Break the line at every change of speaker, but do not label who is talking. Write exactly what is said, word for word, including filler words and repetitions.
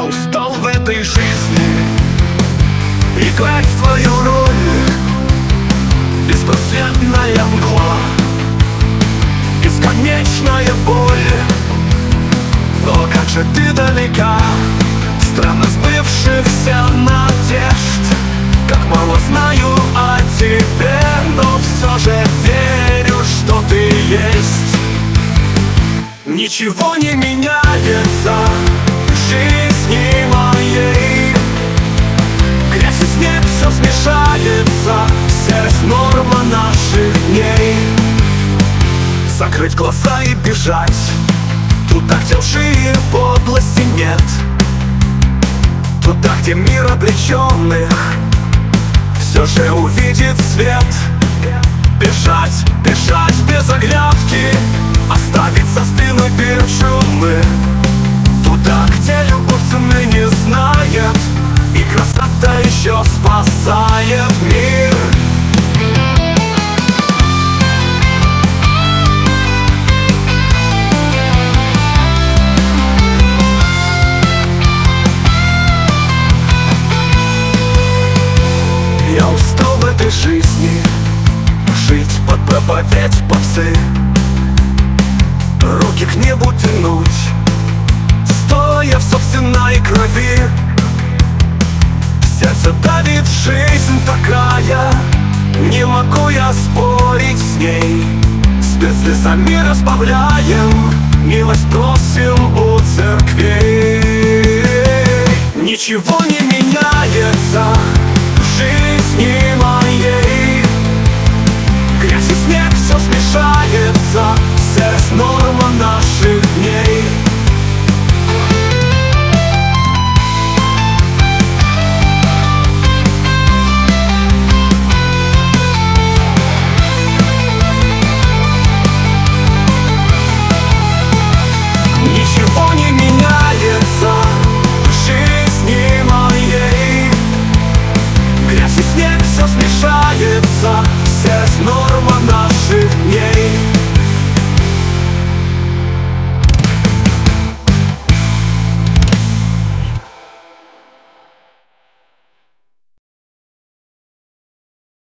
Я устал в этой жизни играть в твою роль. Беспросветная мгла, бесконечная боль. О, как же ты далека, странно сбывшихся надежд. Как мало знаю о тебе, но все же верю, что ты есть. Ничего не меняется в жизни моей. Грязь и снег, все смешается, серость норма наших дней. Закрыть глаза и бежать туда, где лжи и подлости нет. Туда, где мир обреченных все же увидит свет. Бежать, бежать без оглядки, оставить за спиной пир чумы. Туда, где любовь цены не знает, и красота еще спасает мир. Я устал в этой жизни жить под проповедь попсы, руки к небу тянуть, стоя в собственной крови. Сердце давит, жизнь такая, не могу я спорить с ней. С слезами разбавляем, милость просим у церквей. Ничего не меняется в жизни моей. Грязь и снег, все смешается, серость норма наших дней. Ничего не